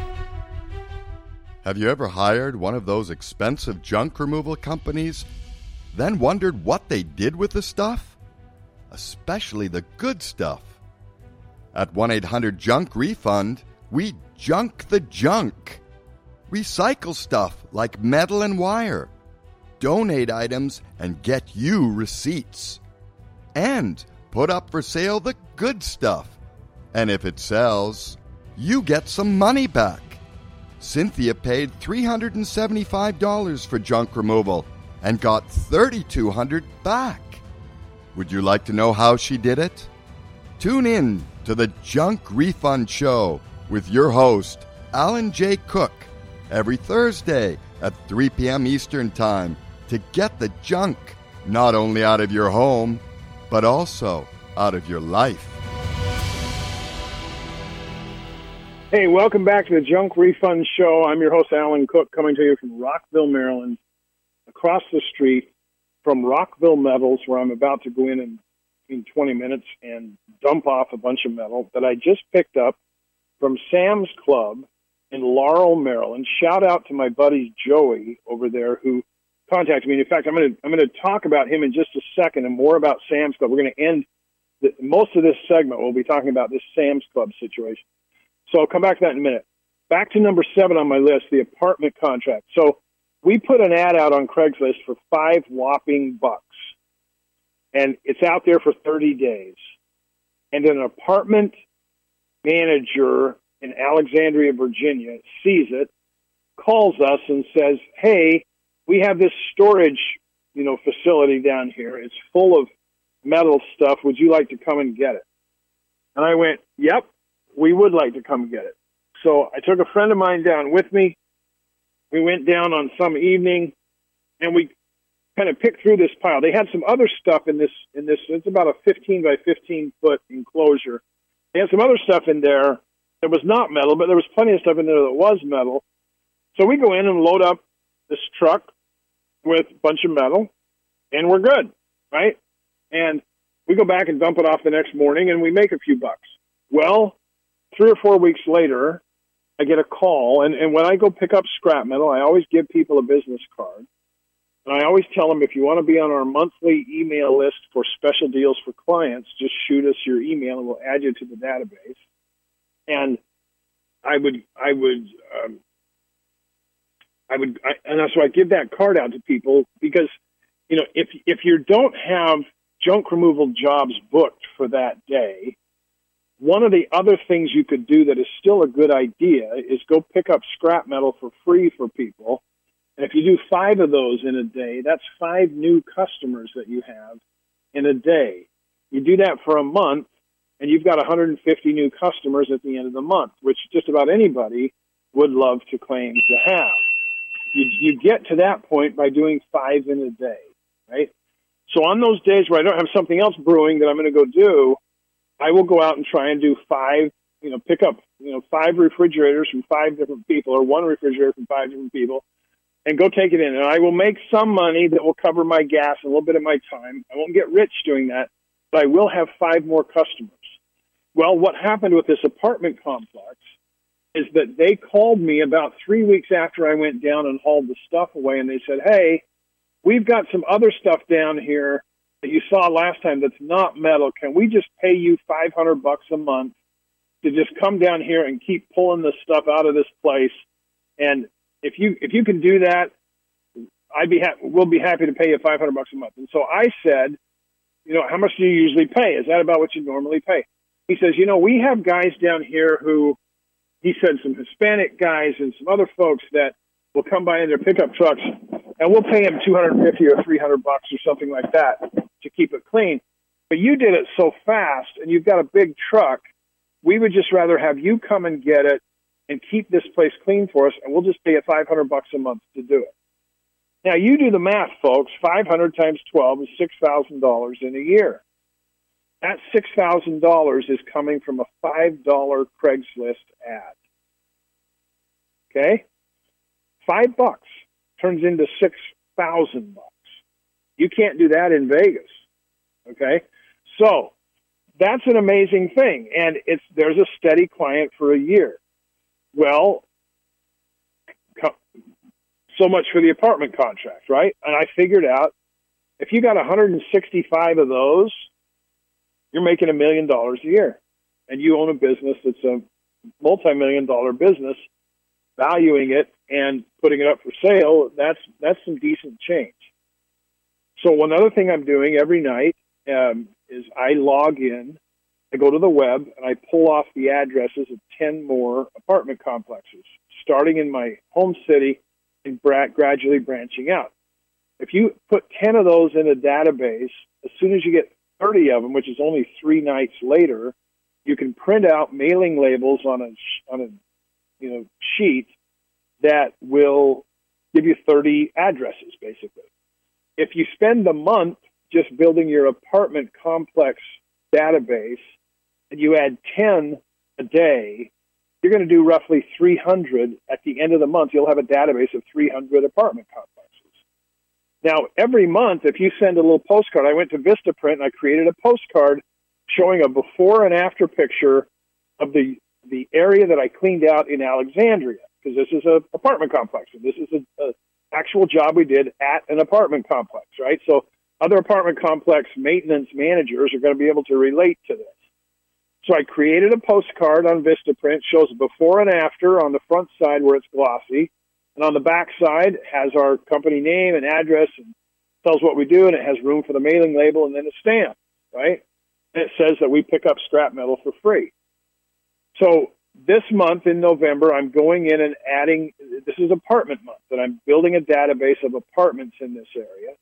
Have you ever hired one of those expensive junk removal companies, then wondered what they did with the stuff? Especially the good stuff. At 1-800-JUNK-REFUND, we junk the junk. Recycle stuff like metal and wire. Donate items and get you receipts. And put up for sale the good stuff. And if it sells, you get some money back. Cynthia paid $375 for junk removal and got $3,200 back. Would you like to know how she did it? Tune in to the Junk Refund Show with your host, Alan J. Cook, every Thursday at 3 p.m. Eastern Time to get the junk not only out of your home, but also out of your life. Hey, welcome back to the Junk Refund Show. I'm your host, Alan Cook, coming to you from Rockville, Maryland, across the street from Rockville Metals, where I'm about to go in 20 minutes and dump off a bunch of metal that I just picked up from Sam's Club in Laurel, Maryland. Shout out to my buddy Joey over there who contacted me. In fact, I'm going to talk about him in just a second and more about Sam's Club. We're going to end most of this segment. We'll be talking about this Sam's Club situation. So I'll come back to that in a minute. Back to number 7 on my list, the apartment contract. So we put an ad out on Craigslist for $5 whopping bucks, and it's out there for 30 days. And an apartment manager in Alexandria, Virginia, sees it, calls us and says, hey, we have this storage, facility down here. It's full of metal stuff. Would you like to come and get it? And I went, yep, we would like to come get it. So I took a friend of mine down with me. We went down on some evening, and we kind of picked through this pile. They had some other stuff in this. It's about a 15 by 15 foot enclosure. They had some other stuff in there that was not metal, but there was plenty of stuff in there that was metal. So we go in and load up this truck with a bunch of metal, and we're good, right? And we go back and dump it off the next morning, and we make a few bucks. Well, 3 or 4 weeks later, I get a call, and when I go pick up scrap metal, I always give people a business card. And I always tell them, if you want to be on our monthly email list for special deals for clients, just shoot us your email, and we'll add you to the database. And so I give that card out to people because, if you don't have junk removal jobs booked for that day, one of the other things you could do that is still a good idea is go pick up scrap metal for free for people. And if you do 5 of those in a day, that's 5 new customers that you have in a day. You do that for a month, and you've got 150 new customers at the end of the month, which just about anybody would love to claim to have. You get to that point by doing 5 in a day, right? So on those days where I don't have something else brewing that I'm going to go do, I will go out and try and do 5, pick up, 5 refrigerators from 5 different people, or 1 refrigerator from 5 different people, and go take it in. And I will make some money that will cover my gas and a little bit of my time. I won't get rich doing that, but I will have 5 more customers. Well, what happened with this apartment complex is that they called me about 3 weeks after I went down and hauled the stuff away, and they said, hey, we've got some other stuff down here that you saw last time that's not metal. Can we just pay you $500 a month to just come down here and keep pulling this stuff out of this place? And if you can do that, we'll be happy to pay you $500 a month. And so I said, how much do you usually pay? Is that about what you normally pay? He says, we have guys down here who, he said, some Hispanic guys and some other folks that will come by in their pickup trucks, and we'll pay them $250 or $300 or something like that to keep it clean. But you did it so fast, and you've got a big truck, we would just rather have you come and get it and keep this place clean for us, and we'll just pay you $500 a month to do it. Now, you do the math, folks. 500 times 12 is $6,000 in a year. That $6,000 is coming from a $5 Craigslist ad. Okay? $5 turns into $6,000. You can't do that in Vegas. Okay? So that's an amazing thing. And there's a steady client for a year. Well, so much for the apartment contract, right? And I figured out if you got 165 of those, you're making $1 million a year. And you own a business that's a multi-million-dollar business, valuing it and putting it up for sale. That's some decent change. So one other thing I'm doing every night is I log in, I go to the web, and I pull off the addresses of 10 more apartment complexes, starting in my home city and gradually branching out. If you put 10 of those in a database, as soon as you get 30 of them, which is only 3 nights later, you can print out mailing labels on a sheet that will give you 30 addresses, basically. If you spend the month just building your apartment complex database and you add 10 a day, you're going to do roughly 300. At the end of the month, you'll have a database of 300 apartment complexes. Now, every month, if you send a little postcard, I went to Vistaprint and I created a postcard showing a before and after picture of the area that I cleaned out in Alexandria, because this is an apartment complex. And this is an actual job we did at an apartment complex, right? So other apartment complex maintenance managers are going to be able to relate to this. So I created a postcard on Vistaprint, shows before and after on the front side where it's glossy, and on the back side has our company name and address and tells what we do, and it has room for the mailing label and then a stamp, right? And it says that we pick up scrap metal for free. So this month in November, I'm going in and adding, this is apartment month, and I'm building a database of apartments in this area.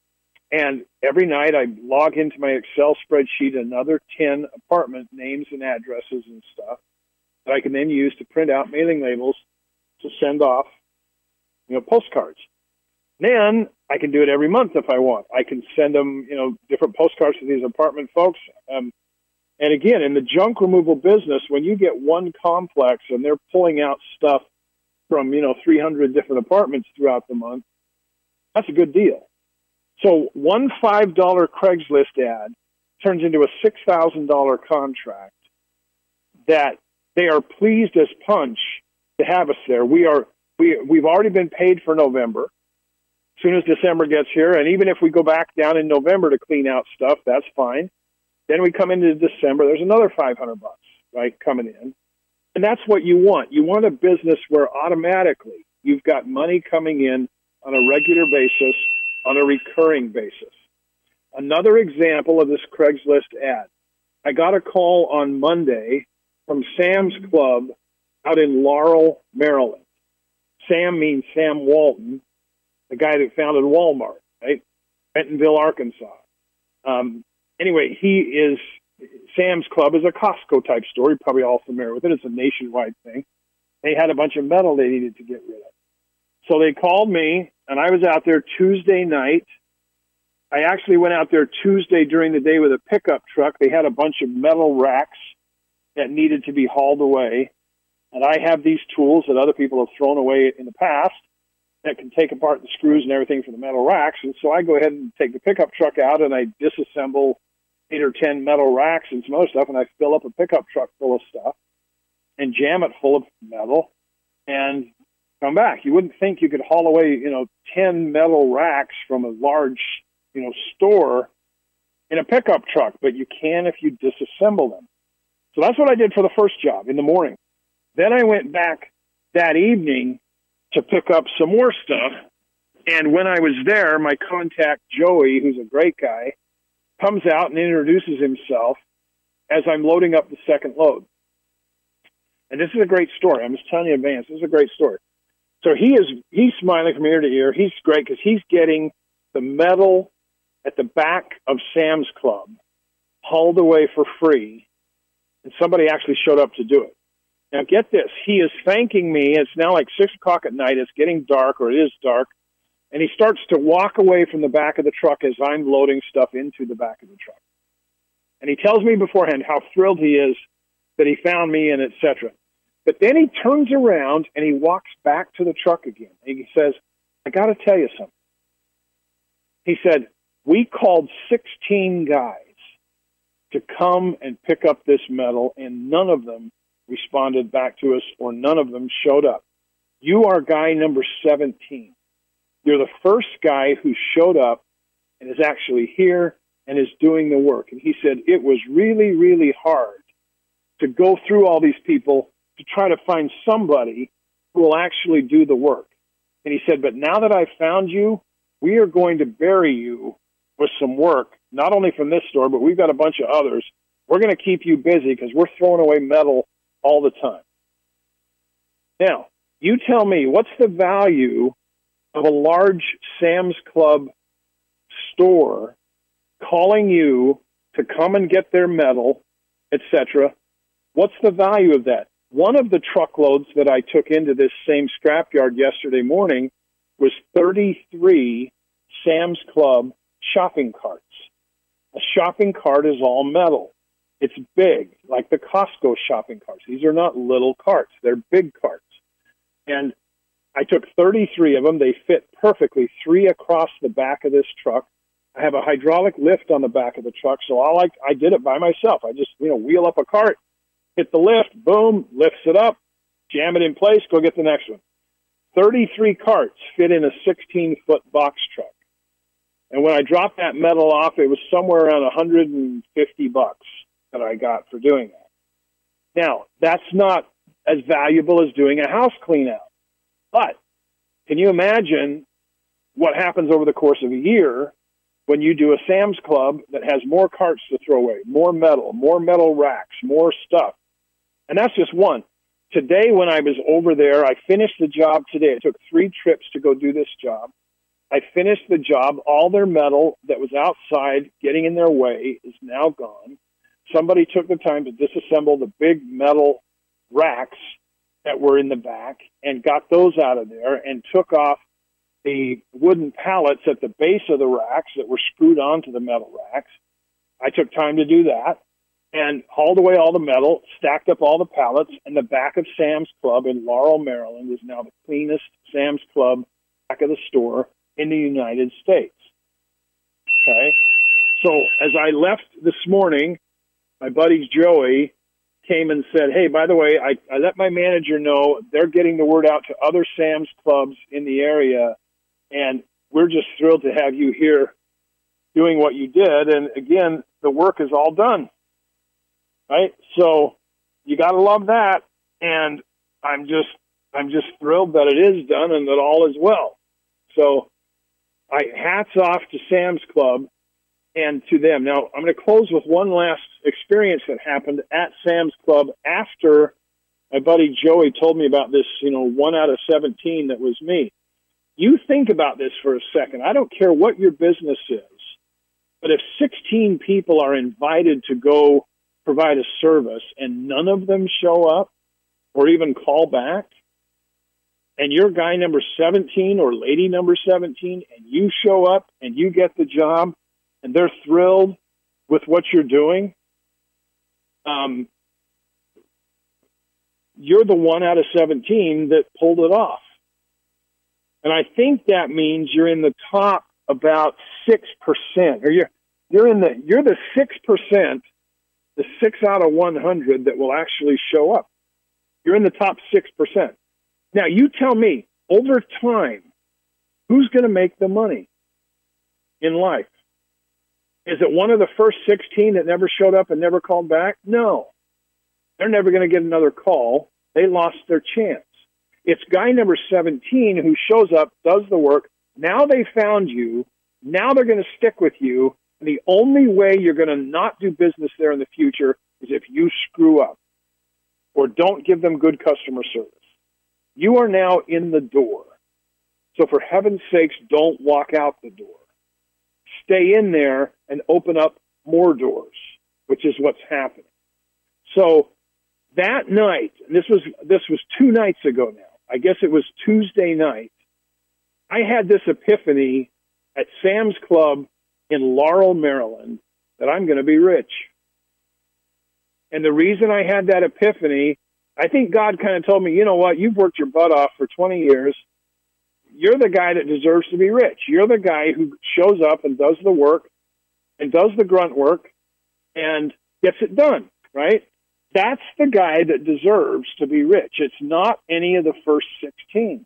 And every night I log into my Excel spreadsheet another 10 apartment names and addresses and stuff that I can then use to print out mailing labels to send off, postcards. Then I can do it every month if I want. I can send them, different postcards to these apartment folks. And again, in the junk removal business, when you get one complex and they're pulling out stuff from, 300 different apartments throughout the month, that's a good deal. So one $5 Craigslist ad turns into a $6,000 contract that they are pleased as punch to have us there. We've already been paid for November. As soon as December gets here, and even if we go back down in November to clean out stuff, that's fine. Then we come into December, there's another $500, right, coming in. And that's what you want. You want a business where automatically you've got money coming in on a regular basis, on a recurring basis. Another example of this Craigslist ad. I got a call on Monday from Sam's Club out in Laurel, Maryland. Sam means Sam Walton, the guy that founded Walmart, right? Bentonville, Arkansas. Anyway, Sam's Club is a Costco type store. You're probably all familiar with it. It's a nationwide thing. They had a bunch of metal they needed to get rid of. So they called me, and I was out there Tuesday night. I actually went out there Tuesday during the day with a pickup truck. They had a bunch of metal racks that needed to be hauled away. And I have these tools that other people have thrown away in the past that can take apart the screws and everything for the metal racks. And so I go ahead and take the pickup truck out, and I disassemble 8 or 10 metal racks and some other stuff, and I fill up a pickup truck full of stuff and jam it full of metal and come back. You wouldn't think you could haul away, 10 metal racks from a large, store in a pickup truck, but you can if you disassemble them. So that's what I did for the first job in the morning. Then I went back that evening to pick up some more stuff. And when I was there, my contact, Joey, who's a great guy, comes out and introduces himself as I'm loading up the second load. And this is a great story. I'm just telling you in advance. This is a great story. So he's smiling from ear to ear. He's great because he's getting the metal at the back of Sam's Club hauled away for free. And somebody actually showed up to do it. Now, get this. He is thanking me. It's now like 6 o'clock at night. It's getting dark, or it is dark. And he starts to walk away from the back of the truck as I'm loading stuff into the back of the truck. And he tells me beforehand how thrilled he is that he found me and et cetera. But then he turns around and he walks back to the truck again. And he says, I got to tell you something. He said, We called 16 guys to come and pick up this metal, and none of them responded back to us, or none of them showed up. You are guy number 17. You're the first guy who showed up and is actually here and is doing the work. And he said it was really, really hard to go through all these people to try to find somebody who will actually do the work. And he said, but now that I've found you, we are going to bury you with some work, not only from this store, but we've got a bunch of others. We're going to keep you busy because we're throwing away metal all the time. Now, you tell me, what's the value of a large Sam's Club store calling you to come and get their metal, etc.? What's the value of that? One of the truckloads that I took into this same scrapyard yesterday morning was 33 Sam's Club shopping carts. A shopping cart is all metal. It's big, like the Costco shopping carts. These are not little carts. They're big carts. And I took 33 of them. They fit perfectly, 3 across the back of this truck. I have a hydraulic lift on the back of the truck, so I did it by myself. I just, wheel up a cart, hit the lift, boom, lifts it up, jam it in place, go get the next one. 33 carts fit in a 16-foot box truck. And when I dropped that metal off, it was somewhere around $150 that I got for doing that. Now, that's not as valuable as doing a house clean out. But can you imagine what happens over the course of a year when you do a Sam's Club that has more carts to throw away, more metal racks, more stuff? And that's just one. Today, when I was over there, I finished the job today. It took 3 trips to go do this job. I finished the job. All their metal that was outside getting in their way is now gone. Somebody took the time to disassemble the big metal racks that were in the back and got those out of there and took off the wooden pallets at the base of the racks that were screwed onto the metal racks. I took time to do that and hauled away all the metal, stacked up all the pallets, and the back of Sam's Club in Laurel, Maryland is now the cleanest Sam's Club back of the store in the United States. Okay? So as I left this morning, my buddy Joey came and said, hey, by the way, I let my manager know they're getting the word out to other Sam's Clubs in the area, and we're just thrilled to have you here doing what you did. And again, the work is all done, right? So you got to love that. And I'm just thrilled that it is done and that all is well. So hats off to Sam's Club and to them. Now, I'm going to close with one last experience that happened at Sam's Club after my buddy Joey told me about this, 1 out of 17 that was me. You think about this for a second. I don't care what your business is, but if 16 people are invited to go provide a service and none of them show up or even call back, and you're guy number 17 or lady number 17, and you show up and you get the job, and they're thrilled with what you're doing, you're the 1 out of 17 that pulled it off. And I think that means you're in the top about 6%, or you're the 6%, the 6 out of 100 that will actually show up. You're in the top 6%. Now, you tell me, over time, who's going to make the money in life? Is it one of the first 16 that never showed up and never called back? No. They're never going to get another call. They lost their chance. It's guy number 17 who shows up, does the work. Now they found you. Now they're going to stick with you. And the only way you're going to not do business there in the future is if you screw up or don't give them good customer service. You are now in the door. So for heaven's sakes, don't walk out the door. Stay in there and open up more doors, which is what's happening. So that night, this was 2 nights ago now. I guess it was Tuesday night. I had this epiphany at Sam's Club in Laurel, Maryland, that I'm going to be rich. And the reason I had that epiphany, I think God kind of told me, you know what, you've worked your butt off for 20 years. you're the guy that deserves to be rich. You're the guy who shows up and does the work and does the grunt work and gets it done, right? That's the guy that deserves to be rich. It's not any of the first 16.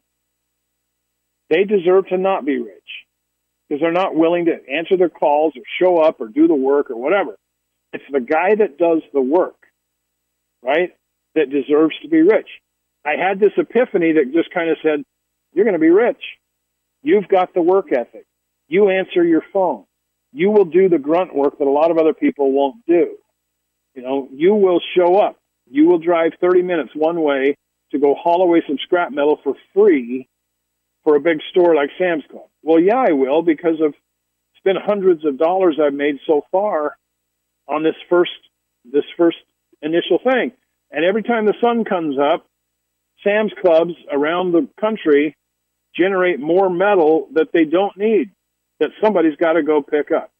They deserve to not be rich because they're not willing to answer their calls or show up or do the work or whatever. It's the guy that does the work, right, that deserves to be rich. I had this epiphany that just kind of said, you're going to be rich. You've got the work ethic. You answer your phone. You will do the grunt work that a lot of other people won't do. You will show up. You will drive 30 minutes one way to go haul away some scrap metal for free for a big store like Sam's Club. Well, yeah, I will, because it's been hundreds of dollars I've made so far on this first initial thing. And every time the sun comes up, Sam's Clubs around the country generate more metal that they don't need, that somebody's got to go pick up.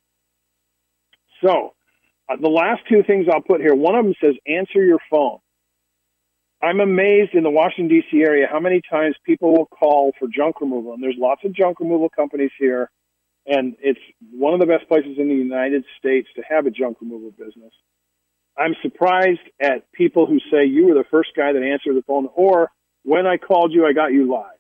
So the last two things I'll put here, one of them says answer your phone. I'm amazed in the Washington, D.C. area how many times people will call for junk removal. And there's lots of junk removal companies here, and it's one of the best places in the United States to have a junk removal business. I'm surprised at people who say you were the first guy that answered the phone, or when I called you, I got you live.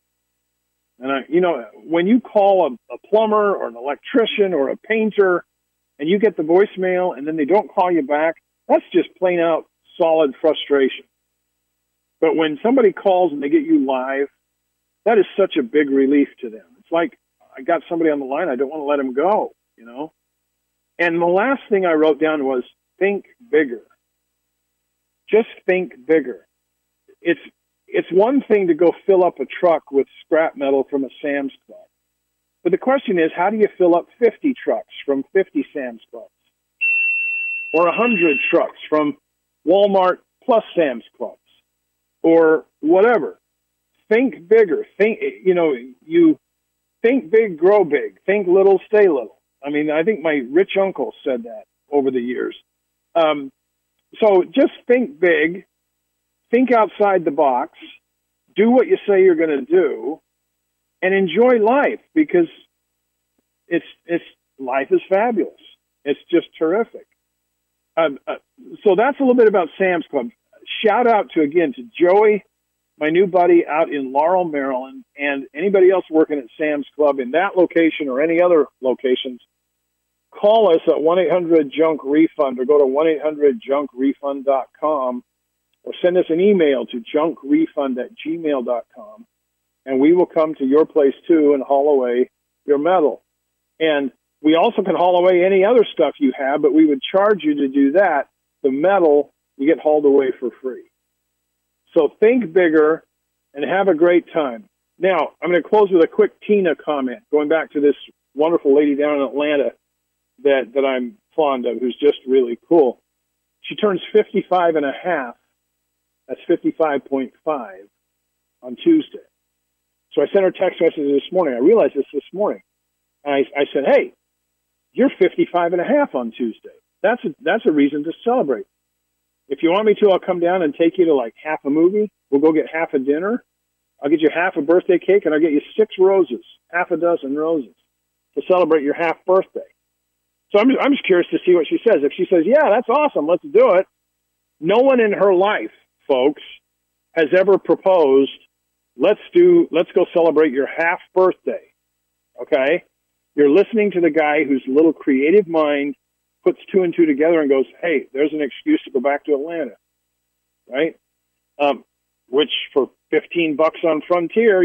And when you call a plumber or an electrician or a painter and you get the voicemail and then they don't call you back, that's just plain out solid frustration. But when somebody calls and they get you live, that is such a big relief to them. It's like, I got somebody on the line, I don't want to let him go, And the last thing I wrote down was think bigger. Just think bigger. It's one thing to go fill up a truck with scrap metal from a Sam's Club. But the question is, how do you fill up 50 trucks from 50 Sam's Clubs? Or 100 trucks from Walmart plus Sam's Clubs? Or whatever. Think bigger. You think big, grow big. Think little, stay little. I mean, I think my rich uncle said that over the years. So just think big. Think outside the box. Do what you say you're going to do, and enjoy life, because life is fabulous. It's just terrific. So that's a little bit about Sam's Club. Shout out to Joey, my new buddy out in Laurel, Maryland, and anybody else working at Sam's Club in that location or any other locations. Call us at 1-800-JUNK-REFUND or go to 1-800-JUNKREFUND.com or send us an email to junkrefund@gmail.com, and we will come to your place too and haul away your metal. And we also can haul away any other stuff you have, but we would charge you to do that. The metal, you get hauled away for free. So think bigger and have a great time. Now, I'm going to close with a quick Tina comment, going back to this wonderful lady down in Atlanta that I'm fond of, who's just really cool. She turns 55 and a half. That's 55.5 on Tuesday. So I sent her a text message this morning. I realized this morning. And I said, hey, you're 55 and a half on Tuesday. That's a reason to celebrate. If you want me to, I'll come down and take you to like half a movie. We'll go get half a dinner. I'll get you half a birthday cake, and I'll get you 6 roses, half a dozen roses, to celebrate your half birthday. So I'm just curious to see what she says. If she says, yeah, that's awesome, let's do it. No one in her life, folks, has ever proposed, let's go celebrate your half birthday. Okay? You're listening to the guy whose little creative mind puts 2 and 2 together and goes, hey, there's an excuse to go back to Atlanta. Right? Which for $15 on Frontier,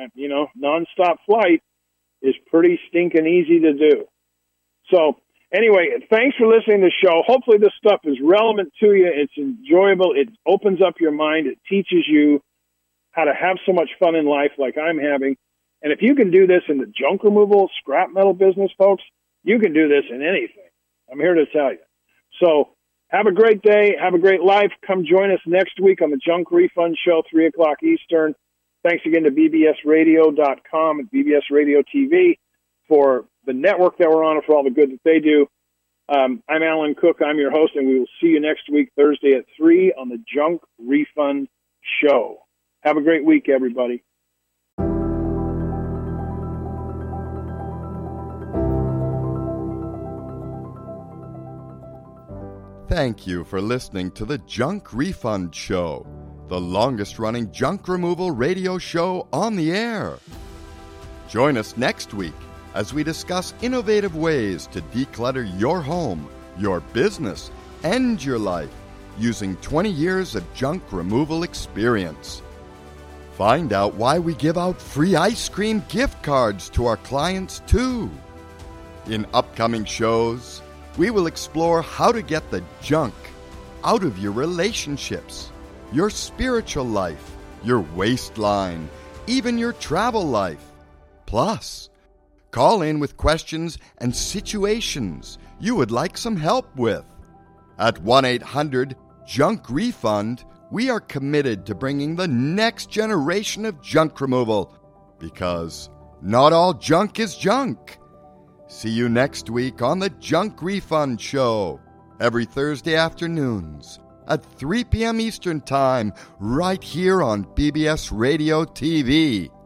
nonstop flight is pretty stinking easy to do. So anyway, thanks for listening to the show. Hopefully this stuff is relevant to you. It's enjoyable. It opens up your mind. It teaches you how to have so much fun in life like I'm having. And if you can do this in the junk removal, scrap metal business, folks, you can do this in anything. I'm here to tell you. So have a great day. Have a great life. Come join us next week on the Junk Refund Show, 3 o'clock Eastern. Thanks again to bbsradio.com and BBS Radio TV for the network that we're on and for all the good that they do. I'm Alan Cook. I'm your host, and we will see you next week, Thursday at 3 on the Junk Refund Show. Have a great week, everybody. Thank you for listening to the Junk Refund Show, the longest-running junk removal radio show on the air. Join us next week as we discuss innovative ways to declutter your home, your business, and your life using 20 years of junk removal experience. Find out why we give out free ice cream gift cards to our clients, too. In upcoming shows, we will explore how to get the junk out of your relationships, your spiritual life, your waistline, even your travel life. Plus, call in with questions and situations you would like some help with. At 1-800-JUNK-REFUND, we are committed to bringing the next generation of junk removal, because not all junk is junk. See you next week on the Junk Refund Show, every Thursday afternoons at 3 p.m. Eastern Time, right here on BBS Radio TV.